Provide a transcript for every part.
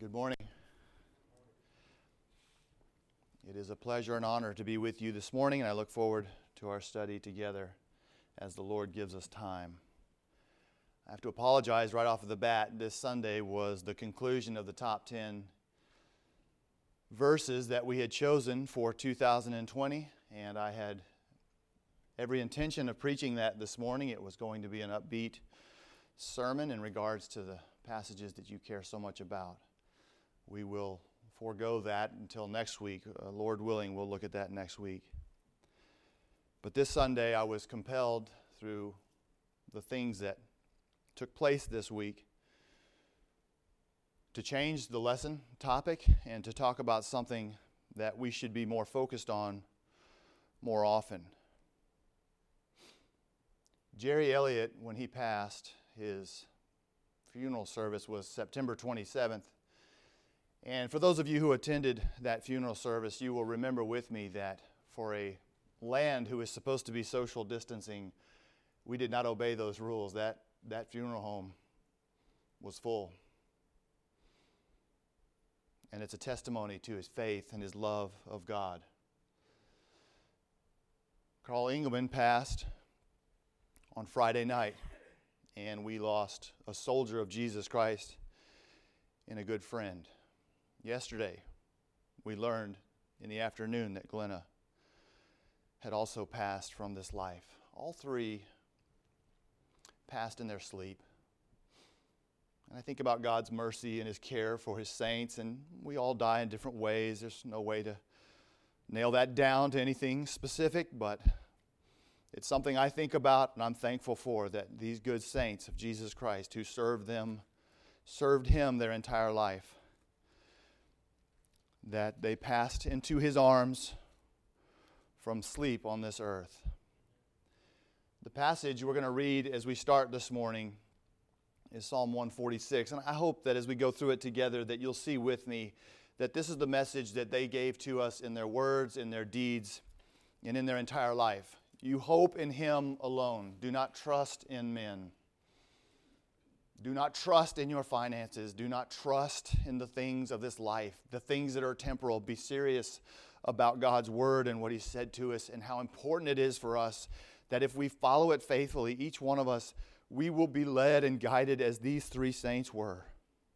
Good morning. It is a pleasure and honor to be with you this morning, and I look forward to our study together as the Lord gives us time. I have to apologize right off of the bat. This Sunday was the conclusion of the top 10 verses that we had chosen for 2020, and I had every intention of preaching that this morning. It was going to be an upbeat sermon in regards to the passages that you care so much about. We will forego that until next week. Lord willing, we'll look at that next week. But this Sunday, I was compelled through the things that took place this week to change the lesson topic and to talk about something that we should be more focused on more often. Jerry Elliott, when he passed, his funeral service was September 27th. And for those of you who attended that funeral service, you will remember with me that for a land who is supposed to be social distancing, we did not obey those rules. That funeral home was full. And it's a testimony to his faith and his love of God. Carl Engelman passed on Friday night, and we lost a soldier of Jesus Christ and a good friend. Yesterday, we learned in the afternoon that Glenna had also passed from this life. All three passed in their sleep. And I think about God's mercy and His care for His saints, and we all die in different ways. There's no way to nail that down to anything specific, but it's something I think about and I'm thankful for, that these good saints of Jesus Christ who served Him their entire life, that they passed into His arms from sleep on this earth. The passage we're going to read as we start this morning is Psalm 146. And I hope that as we go through it together that you'll see with me that this is the message that they gave to us in their words, in their deeds, and in their entire life. You hope in Him alone. Do not trust in men. Do not trust in your finances. Do not trust in the things of this life, the things that are temporal. Be serious about God's Word and what He said to us and how important it is for us that if we follow it faithfully, each one of us, we will be led and guided as these three saints were.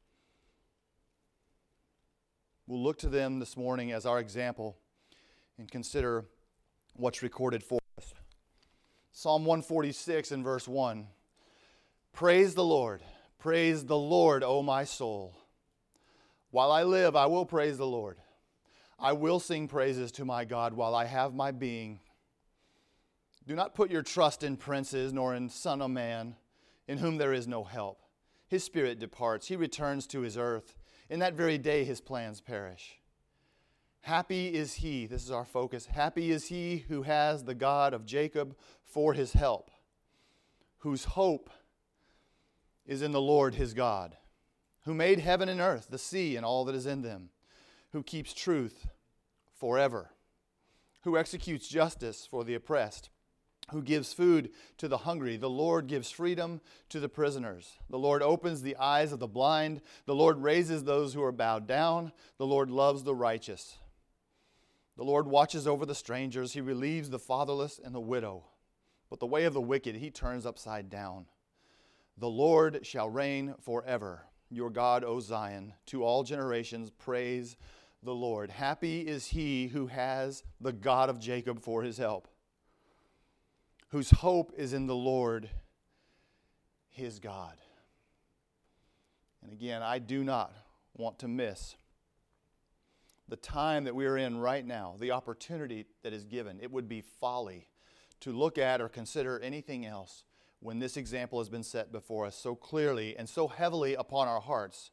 We'll look to them this morning as our example and consider what's recorded for us. Psalm 146 and verse 1. Praise the Lord, O my soul. While I live, I will praise the Lord. I will sing praises to my God while I have my being. Do not put your trust in princes, nor in son of man, in whom there is no help. His spirit departs, he returns to his earth. In that very day his plans perish. Happy is he, this is our focus, happy is he who has the God of Jacob for his help, whose hope is in the Lord his God, who made heaven and earth, the sea and all that is in them, who keeps truth forever, who executes justice for the oppressed, who gives food to the hungry. The Lord gives freedom to the prisoners. The Lord opens the eyes of the blind. The Lord raises those who are bowed down. The Lord loves the righteous. The Lord watches over the strangers. He relieves the fatherless and the widow. But the way of the wicked he turns upside down. The Lord shall reign forever. Your God, O Zion, to all generations praise the Lord. Happy is he who has the God of Jacob for his help, whose hope is in the Lord his God. And again, I do not want to miss the time that we are in right now, the opportunity that is given. It would be folly to look at or consider anything else when this example has been set before us so clearly and so heavily upon our hearts.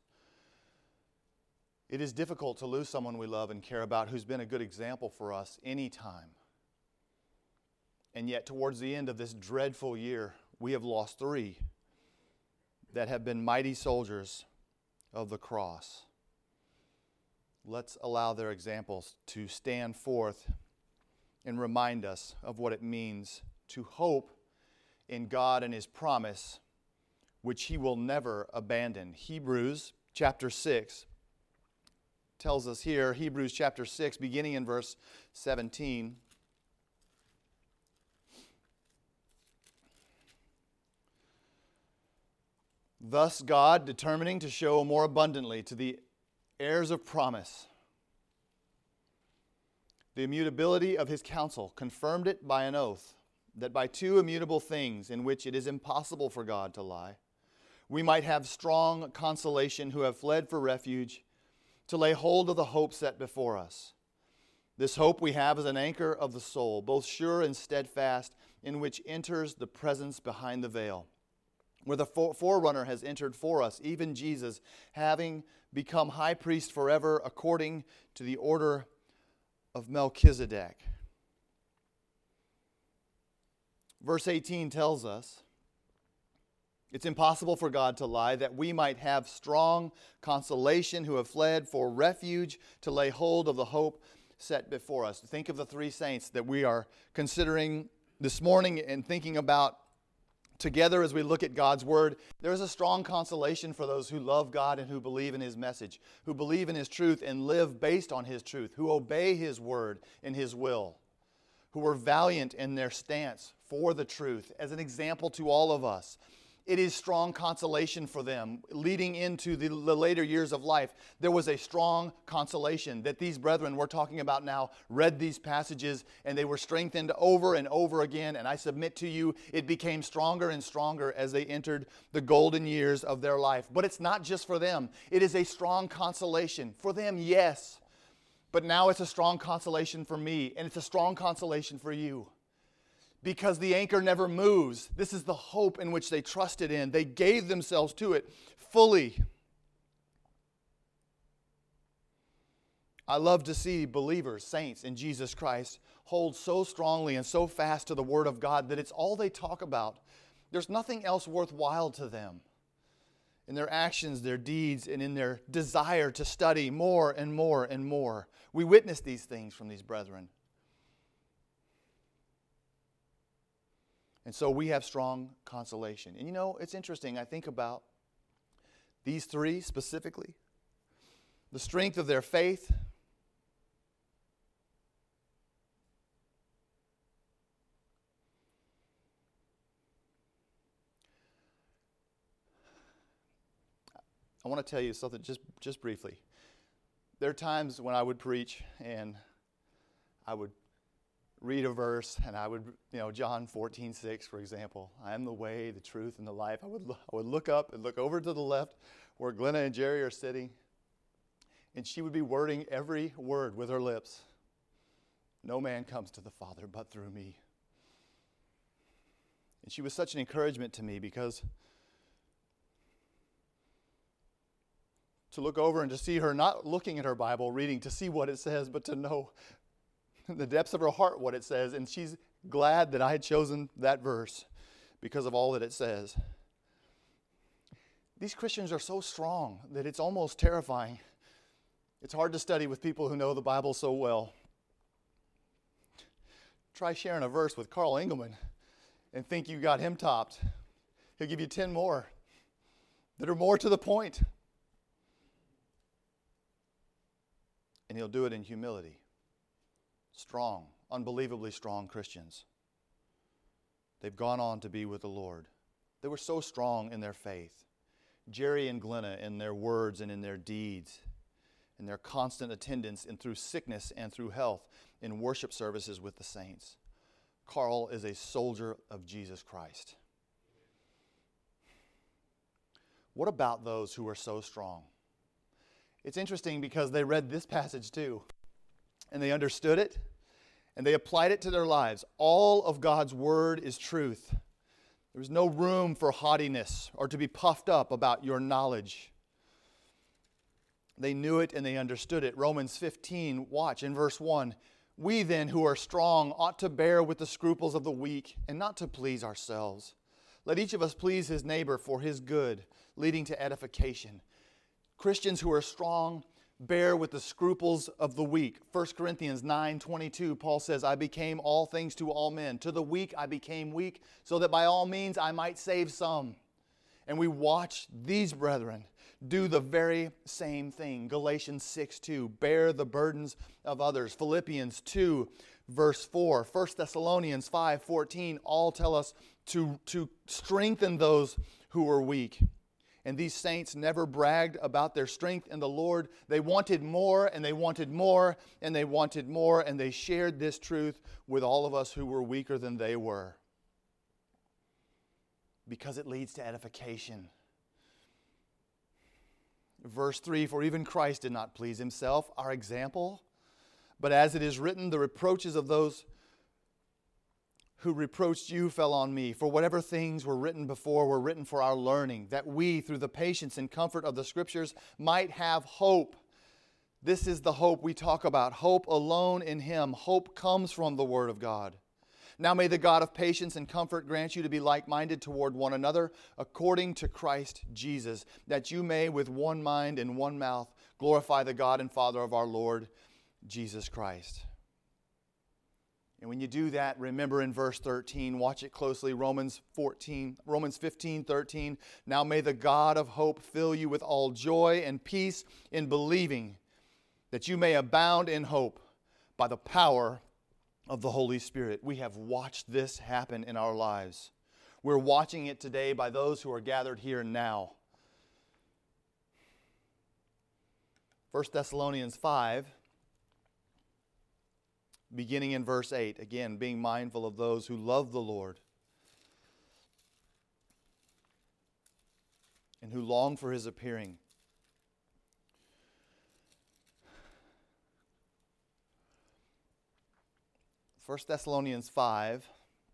It is difficult to lose someone we love and care about who's been a good example for us any time. And yet, towards the end of this dreadful year, we have lost three that have been mighty soldiers of the cross. Let's allow their examples to stand forth and remind us of what it means to hope in God and His promise, which He will never abandon. Hebrews chapter 6 tells us here, Hebrews chapter 6, beginning in verse 17. Thus God, determining to show more abundantly to the heirs of promise the immutability of his counsel, confirmed it by an oath, that by two immutable things in which it is impossible for God to lie, we might have strong consolation who have fled for refuge, to lay hold of the hope set before us. This hope we have as an anchor of the soul, both sure and steadfast, in which enters the presence behind the veil, where the forerunner has entered for us, even Jesus, having become high priest forever according to the order of Melchizedek. Verse 18 tells us, it's impossible for God to lie, that we might have strong consolation who have fled for refuge to lay hold of the hope set before us. Think of the three saints that we are considering this morning and thinking about together as we look at God's Word. There is a strong consolation for those who love God and who believe in His message, who believe in His truth and live based on His truth, who obey His Word and His will, who are valiant in their stance for the truth as an example to all of us. It is strong consolation for them. Leading into the later years of life, there was a strong consolation that these brethren we're talking about now read these passages and they were strengthened over and over again. And I submit to you, it became stronger and stronger as they entered the golden years of their life. But it's not just for them. It is a strong consolation. For them, yes. But now it's a strong consolation for me, and it's a strong consolation for you. Because the anchor never moves. This is the hope in which they trusted in. They gave themselves to it fully. I love to see believers, saints in Jesus Christ, hold so strongly and so fast to the Word of God that it's all they talk about. There's nothing else worthwhile to them. In their actions, their deeds, and in their desire to study more and more and more. We witness these things from these brethren. And so we have strong consolation. And you know, it's interesting. I think about these three specifically. The strength of their faith. I want to tell you something just briefly. There are times when I would preach and I would read a verse, and I would, John 14:6, for example. I am the way, the truth, and the life. I would look up and look over to the left where Glenna and Jerry are sitting, and she would be wording every word with her lips. No man comes to the Father but through me. And she was such an encouragement to me because to look over and to see her not looking at her Bible, reading to see what it says, but to know in the depths of her heart what it says, and she's glad that I had chosen that verse because of all that it says. These Christians are so strong that it's almost terrifying. It's hard to study with people who know the Bible so well. Try sharing a verse with Carl Engelman and think you got him topped. He'll give you 10 more that are more to the point. And he'll do it in humility. Strong, unbelievably strong Christians. They've gone on to be with the Lord. They were so strong in their faith. Jerry and Glenna in their words and in their deeds, in their constant attendance and through sickness and through health in worship services with the saints. Carl is a soldier of Jesus Christ. What about those who are so strong? It's interesting because they read this passage too. And they understood it, and they applied it to their lives. All of God's Word is truth. There was no room for haughtiness or to be puffed up about your knowledge. They knew it and they understood it. Romans 15, watch in verse 1. We then who are strong ought to bear with the scruples of the weak and not to please ourselves. Let each of us please his neighbor for his good, leading to edification. Christians who are strong bear with the scruples of the weak. 1 Corinthians 9:22, Paul says, I became all things to all men. To the weak I became weak, so that by all means I might save some. And we watch these brethren do the very same thing. Galatians 6:2, bear the burdens of others. Philippians 2, verse 4. 1 Thessalonians 5:14 all tell us to strengthen those who are weak. And these saints never bragged about their strength in the Lord. They wanted more, and they wanted more, and they wanted more, and they shared this truth with all of us who were weaker than they were. Because it leads to edification. Verse 3, for even Christ did not please himself, our example, but as it is written, the reproaches of those who reproached you fell on me. For whatever things were written before were written for our learning, that we, through the patience and comfort of the Scriptures, might have hope. This is the hope we talk about, hope alone in Him. Hope comes from the Word of God. Now may the God of patience and comfort grant you to be like-minded toward one another, according to Christ Jesus, that you may with one mind and one mouth glorify the God and Father of our Lord Jesus Christ. And when you do that, remember in verse 13, watch it closely, Romans 15:13. Now may the God of hope fill you with all joy and peace in believing, that you may abound in hope by the power of the Holy Spirit. We have watched this happen in our lives. We're watching it today by those who are gathered here now. 1 Thessalonians 5, beginning in verse 8. Again, being mindful of those who love the Lord and who long for His appearing. 1 Thessalonians 5.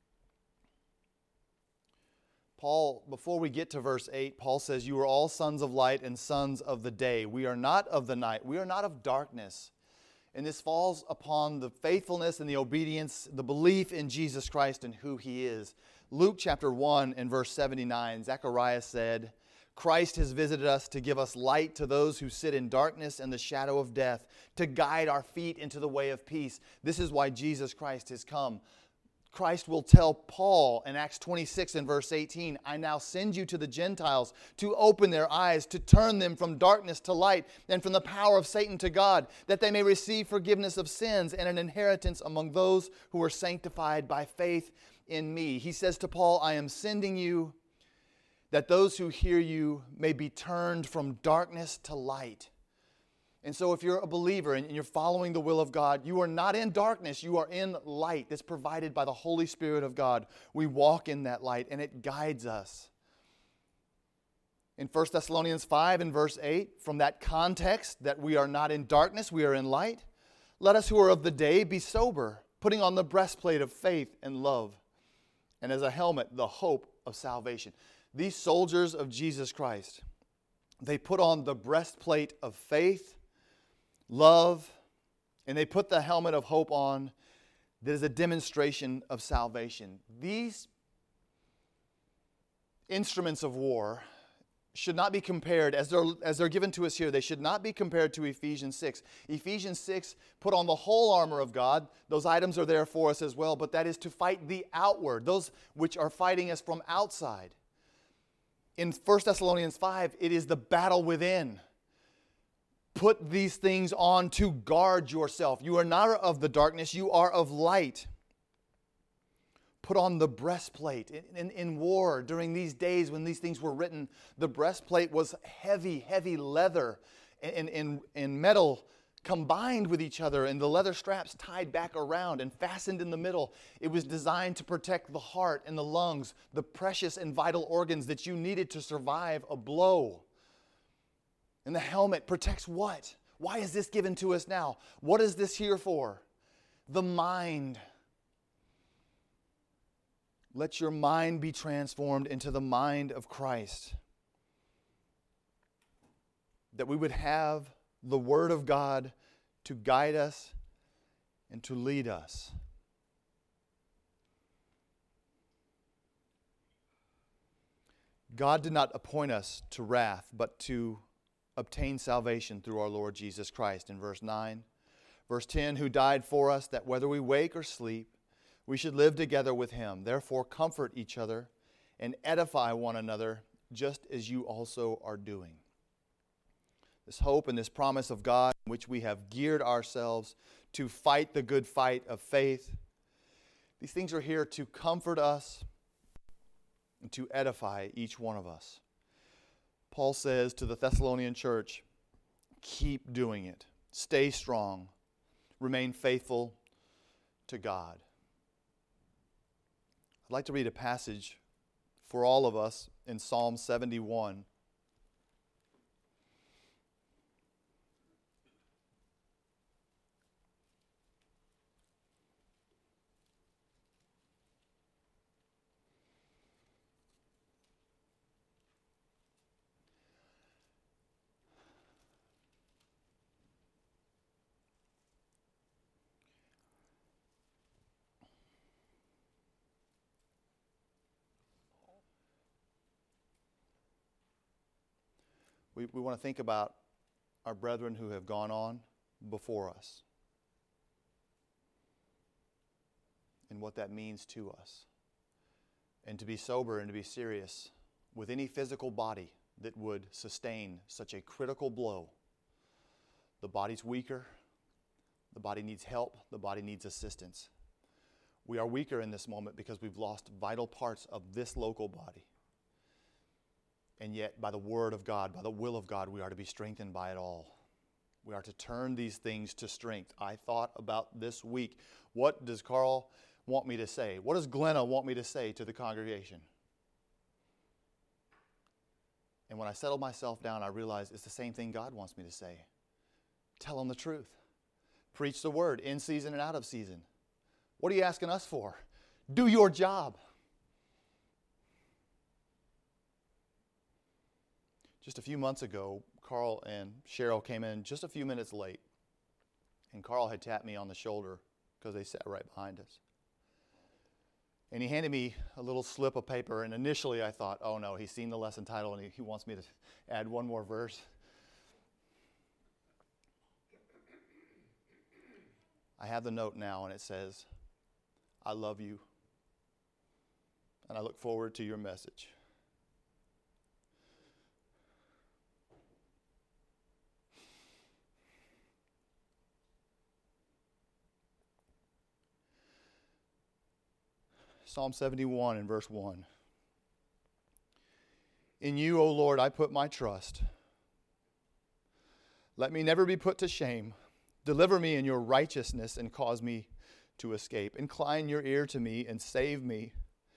Paul, before we get to verse 8, Paul says, you are all sons of light and sons of the day. We are not of the night. We are not of darkness. And this falls upon the faithfulness and the obedience, the belief in Jesus Christ and who He is. Luke chapter 1 and verse 79, Zechariah said, Christ has visited us to give us light to those who sit in darkness and the shadow of death, to guide our feet into the way of peace. This is why Jesus Christ has come. Christ will tell Paul in Acts 26 and verse 18, I now send you to the Gentiles to open their eyes, to turn them from darkness to light and from the power of Satan to God, that they may receive forgiveness of sins and an inheritance among those who are sanctified by faith in me. He says to Paul, I am sending you that those who hear you may be turned from darkness to light. And so if you're a believer and you're following the will of God, you are not in darkness, you are in light that's provided by the Holy Spirit of God. We walk in that light and it guides us. In 1 Thessalonians 5 and verse 8, from that context that we are not in darkness, we are in light, let us who are of the day be sober, putting on the breastplate of faith and love, and as a helmet, the hope of salvation. These soldiers of Jesus Christ, they put on the breastplate of faith, love, and they put the helmet of hope on that is a demonstration of salvation. These instruments of war should not be compared, as they're given to us here, they should not be compared to Ephesians 6. Ephesians 6 put on the whole armor of God. Those items are there for us as well, but that is to fight the outward, those which are fighting us from outside. In 1 Thessalonians 5, it is the battle within. Put these things on to guard yourself. You are not of the darkness, you are of light. Put on the breastplate. In war, during these days when these things were written, the breastplate was heavy leather and metal combined with each other, and the leather straps tied back around and fastened in the middle. It was designed to protect the heart and the lungs, the precious and vital organs that you needed to survive a blow. And the helmet protects what? Why is this given to us now? What is this here for? The mind. Let your mind be transformed into the mind of Christ. That we would have the Word of God to guide us and to lead us. God did not appoint us to wrath, but to obtain salvation through our Lord Jesus Christ. In verse 9, verse 10, who died for us, that whether we wake or sleep, we should live together with Him. Therefore comfort each other and edify one another just as you also are doing. This hope and this promise of God in which we have geared ourselves to fight the good fight of faith. These things are here to comfort us and to edify each one of us. Paul says to the Thessalonian church, keep doing it. Stay strong. Remain faithful to God. I'd like to read a passage for all of us in Psalm 71. We want to think about our brethren who have gone on before us and what that means to us. And to be sober and to be serious with any physical body that would sustain such a critical blow. The body's weaker. The body needs help. The body needs assistance. We are weaker in this moment because we've lost vital parts of this local body. And yet, by the word of God, by the will of God, we are to be strengthened by it all. We are to turn these things to strength. I thought about this week, what does Carl want me to say? What does Glenna want me to say to the congregation? And when I settled myself down, I realized it's the same thing God wants me to say. Tell them the truth. Preach the word in season and out of season. What are you asking us for? Do your job. Just a few months ago, Carl and Cheryl came in just a few minutes late. And Carl had tapped me on the shoulder because they sat right behind us. And he handed me a little slip of paper. And initially I thought, oh no, he's seen the lesson title and he wants me to add one more verse. I have the note now and it says, I love you. And I look forward to your message. Psalm 71 and verse 1. In you, O Lord, I put my trust. Let me never be put to shame. Deliver me in your righteousness and cause me to escape. Incline your ear to me and save me.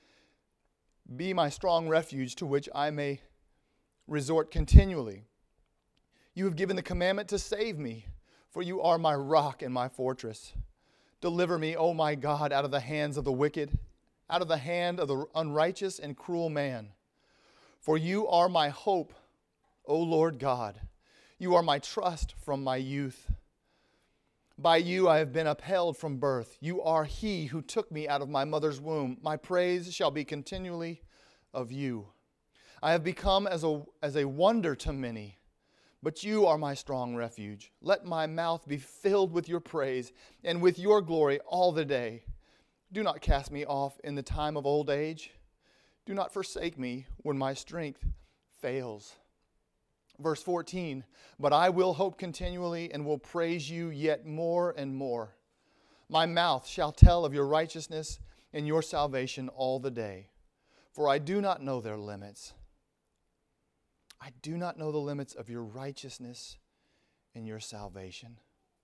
Be my strong refuge to which I may resort continually. You have given the commandment to save me, for you are my rock and my fortress. Deliver me, O my God, out of the hands of the wicked, out of the hand of the unrighteous and cruel man. For you are my hope, O Lord God. You are my trust from my youth. By you I have been upheld from birth. You are he who took me out of my mother's womb. My praise shall be continually of you. I have become as a wonder to many, but you are my strong refuge. Let my mouth be filled with your praise and with your glory all the day. Do not cast me off in the time of old age. Do not forsake me when my strength fails. Verse 14, but I will hope continually and will praise you yet more and more. My mouth shall tell of your righteousness and your salvation all the day, for I do not know their limits. I do not know the limits of your righteousness and your salvation.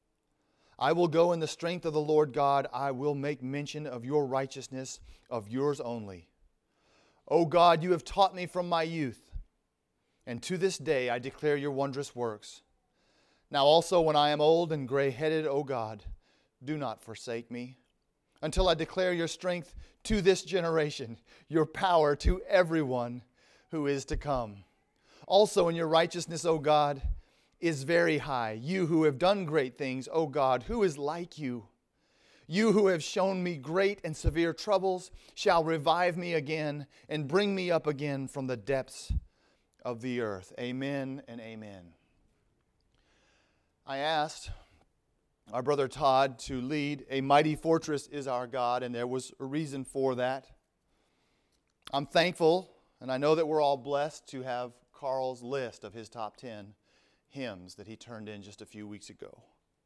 I will go in the strength of the Lord God. I will make mention of your righteousness, of yours only. O God, you have taught me from my youth, and to this day I declare your wondrous works. Now also when I am old and gray-headed, O God, do not forsake me, until I declare your strength to this generation, your power to everyone who is to come. Also in your righteousness, O God, is very high. You who have done great things, O God, who is like you? You who have shown me great and severe troubles shall revive me again and bring me up again from the depths of the earth. Amen and amen. I asked our brother Todd to lead A Mighty Fortress is Our God, and there was a reason for that. I'm thankful And I know that we're all blessed to have Carl's list of his top 10 hymns that he turned in just a few weeks ago.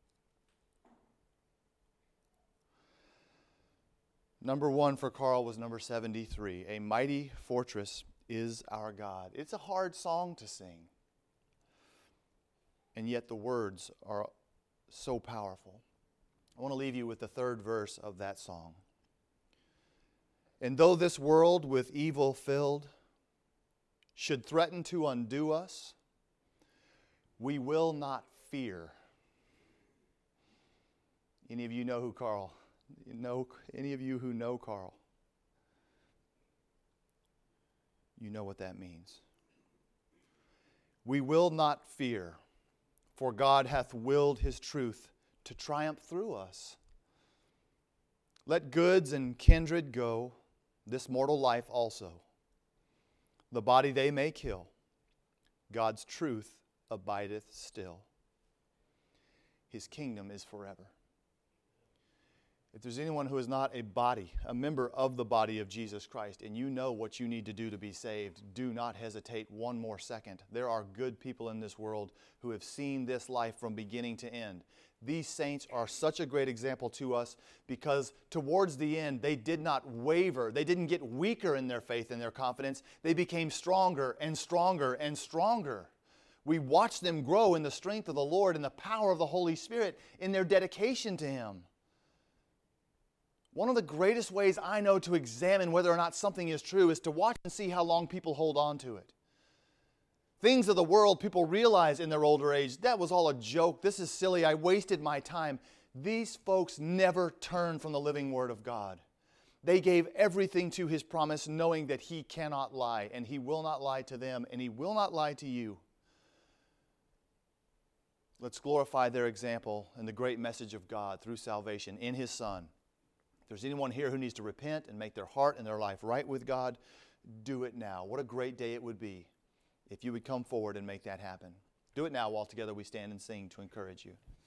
Number 1 for Carl was number 73, A Mighty Fortress is Our God. It's a hard song to sing, and yet the words are so powerful. I want to leave you with the third verse of that song. And though this world with evil filled should threaten to undo us, we will not fear. Any of you know who Carl? Any of you who know Carl? You know what that means. We will not fear, for God hath willed His truth to triumph through us. Let goods and kindred go, this mortal life also. The body they may kill, God's truth abideth still. His kingdom is forever. If there's anyone who is not a body, a member of the body of Jesus Christ, and you know what you need to do to be saved, do not hesitate one more second. There are good people in this world who have seen this life from beginning to end. These saints are such a great example to us because towards the end, they did not waver. They didn't get weaker in their faith and their confidence. They became stronger and stronger and stronger. We watched them grow in the strength of the Lord and the power of the Holy Spirit in their dedication to Him. One of the greatest ways I know to examine whether or not something is true is to watch and see how long people hold on to it. Things of the world, people realize in their older age, that was all a joke. This is silly. I wasted my time. These folks never turned from the living Word of God. They gave everything to His promise, knowing that He cannot lie, and He will not lie to them, and He will not lie to you. Let's glorify their example and the great message of God through salvation in His Son. If there's anyone here who needs to repent and make their heart and their life right with God, do it now. What a great day it would be if you would come forward and make that happen. Do it now while together we stand and sing to encourage you.